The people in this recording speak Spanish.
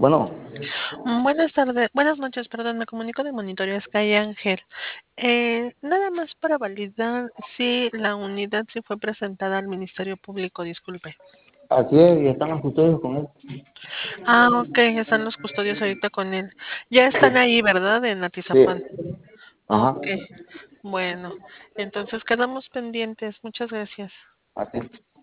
Bueno, Buenas tardes, buenas noches, perdón, me comunico de Monitoreo Sky Ángel. Nada más para validar si la unidad sí fue presentada al Ministerio Público, disculpe. así es, y están los custodios con él. Ah, ok, están los custodios ahorita con él. Ya están ahí, ¿verdad? En Sí, Atizapán. ajá, Ok, bueno, entonces quedamos pendientes. Muchas gracias. así es.